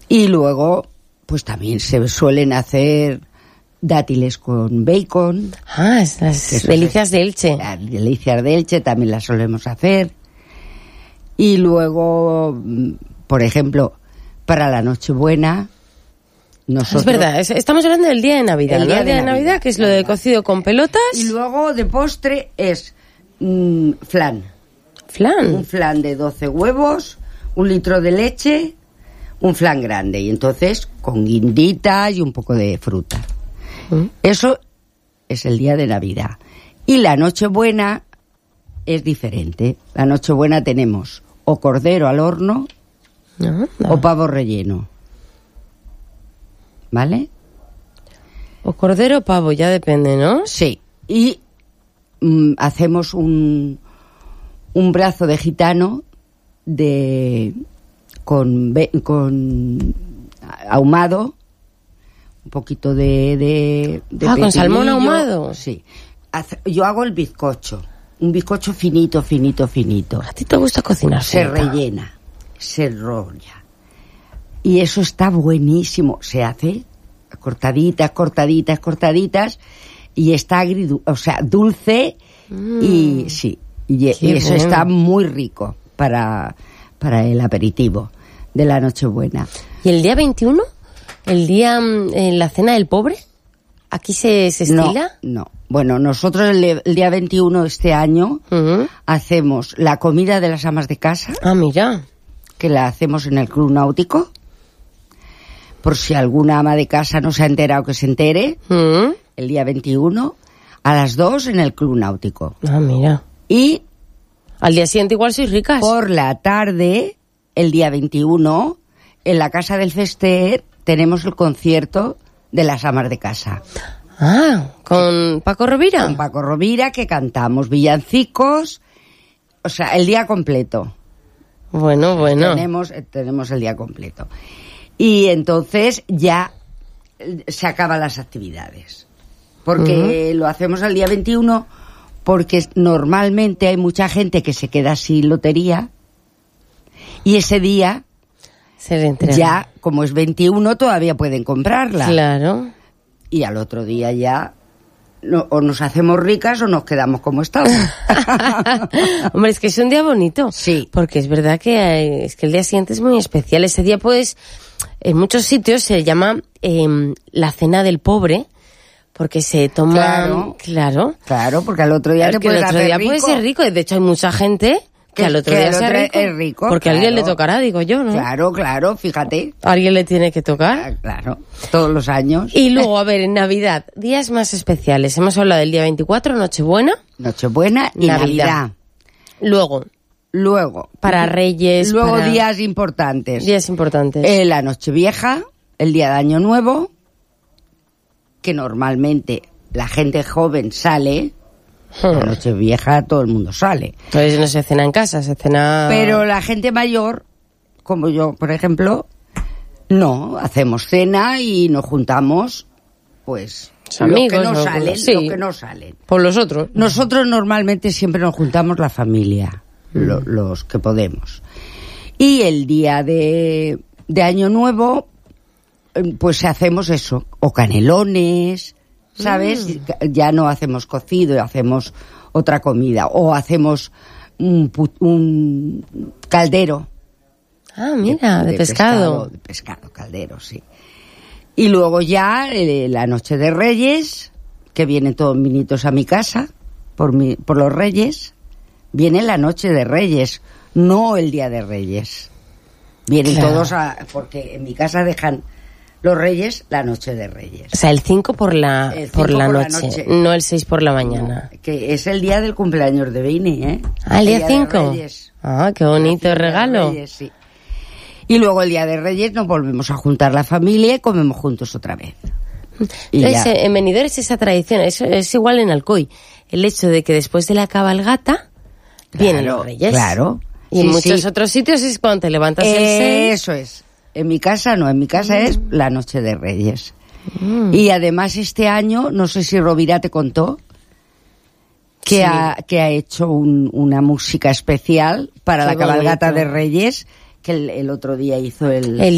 Y luego, pues también se suelen hacer dátiles con bacon. Ah, las delicias de Elche. Las delicias de Elche también las solemos hacer. Y luego, por ejemplo, para la Nochebuena, nosotros... Es verdad, estamos hablando del día de Navidad, el día de de Navidad, que es lo de cocido con pelotas. Y luego de postre es flan. Flan. Un flan de 12 huevos, 1 litro de leche, un flan grande. Y entonces con guinditas y un poco de fruta. Eso es el día de Navidad. Y la Nochebuena es diferente. La Nochebuena tenemos o cordero al horno o pavo relleno. ¿Vale? O cordero o pavo, ya depende, ¿no? Sí. Y hacemos un brazo de gitano con ahumado, un poquito de con salmón ahumado. Sí. Yo hago el bizcocho, un bizcocho finito. ¿A ti te gusta cocinar? Se rellena, se enrolla. Y eso está buenísimo. Se hace cortaditas, y está dulce, y sí, y eso está muy rico para el aperitivo de la Nochebuena. ¿Y el día 21? ¿El día la cena del pobre? ¿Aquí se estila? No. Bueno, nosotros el día 21 este año hacemos la comida de las amas de casa. Ah, mira. Que la hacemos en el Club Náutico. Por si alguna ama de casa no se ha enterado, que se entere. El día 21 a las 2 en el Club Náutico. Ah, mira. Y al día siguiente igual sois ricas. Por la tarde, el día 21, en la Casa del Fester tenemos el concierto de las amas de casa. Ah, ¿con Paco Rovira? Con Paco Rovira, que cantamos villancicos, o sea, el día completo. Bueno. Tenemos el día completo. Y entonces ya se acaban las actividades. Porque lo hacemos el día 21, porque normalmente hay mucha gente que se queda sin lotería, y ese día se le entrega. Ya, como es 21, todavía pueden comprarla. Claro. Y al otro día ya o nos hacemos ricas o nos quedamos como estamos. Hombre, es que es un día bonito. Sí. Porque es verdad que es que el día siguiente es muy especial. Ese día, pues, en muchos sitios se llama la cena del pobre, porque se toma... Claro, porque al otro día te puedes hacer rico. El otro día puede ser rico. De hecho, hay mucha gente que al otro día es rico. Porque a alguien le tocará, digo yo, ¿no? Claro, fíjate. ¿A alguien le tiene que tocar? Claro, todos los años. Y luego, a ver, en Navidad, días más especiales. Hemos hablado del día 24, Nochebuena. Nochebuena y Navidad. Luego. Para Reyes. Luego días importantes. La Nochevieja, el día de Año Nuevo, que normalmente la gente joven sale. La Nochevieja todo el mundo sale. Entonces no se cena en casa, se cena... Pero la gente mayor, como yo, por ejemplo, no, hacemos cena y nos juntamos, pues, amigos, lo que no salen. Por los otros. Nosotros normalmente siempre nos juntamos la familia, los que podemos. Y el día de Año Nuevo, pues hacemos eso, o canelones... ¿Sabes? Ya no hacemos cocido, hacemos otra comida. O hacemos un caldero. Ah, mira, de pescado. De pescado, caldero, sí. Y luego ya la noche de Reyes, que vienen todos minitos a mi casa, por los Reyes. Viene la noche de Reyes, no el día de Reyes. Vienen todos porque en mi casa dejan... Los Reyes, la noche de Reyes. O sea, el 5 por la noche, no el 6 por la mañana. No, que es el día del cumpleaños de Beini, ¿eh? Ah, el día 5. Ah, qué bonito regalo. Reyes, sí. Y luego el día de Reyes nos volvemos a juntar la familia y comemos juntos otra vez. Entonces, en Benidorm es esa tradición, es igual en Alcoy. El hecho de que después de la cabalgata vienen los Reyes. Claro. Y en muchos otros sitios es cuando te levantas el 6. Eso es. En mi casa no, en mi casa es la noche de Reyes. Y además este año, no sé si Rovira te contó, que ha hecho una música especial para la cabalgata de Reyes, que el otro día hizo el